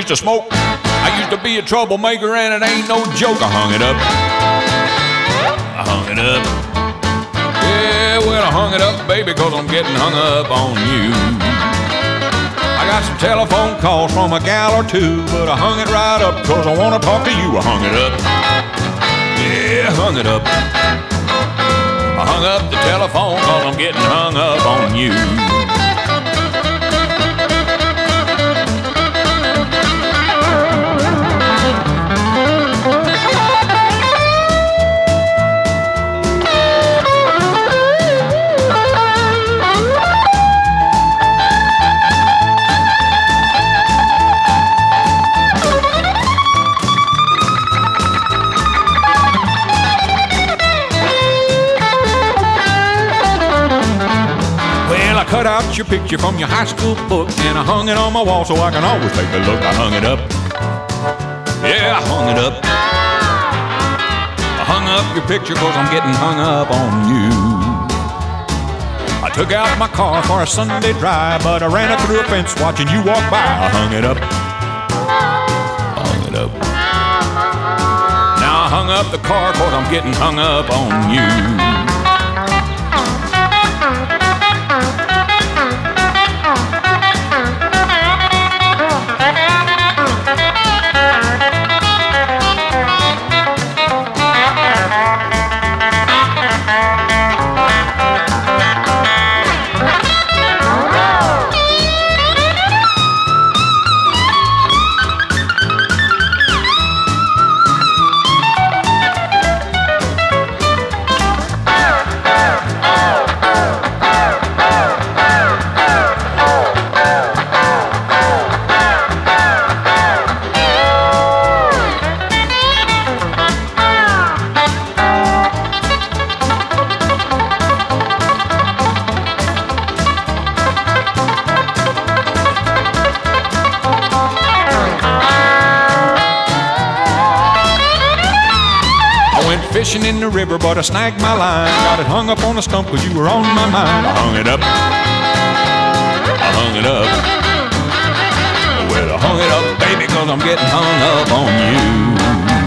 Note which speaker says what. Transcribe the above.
Speaker 1: used to smoke. I used to be a troublemaker and it ain't no joke. I hung it up. I hung it up. Yeah, well, I hung it up, baby, cause I'm getting hung up on you. I got some telephone calls from a gal or two, but I hung it right up cause I wanna talk to you. I hung it up. Yeah, I hung it up. I hung up the telephone cause I'm getting hung up on you. I cut out your picture from your high school book and I hung it on my wall so I can always take a look. I hung it up. Yeah, I hung it up. I hung up your picture cause I'm getting hung up on you. I took out my car for a Sunday drive, but I ran it through a fence watching you walk by. I hung it up. I hung it up. Now I hung up the car cause I'm getting hung up on you. Fishing in the river, but I snagged my line. Got it hung up on a stump cause you were on my mind. I hung it up. I hung it up. Well, I hung it up, baby, cause I'm getting hung up on you.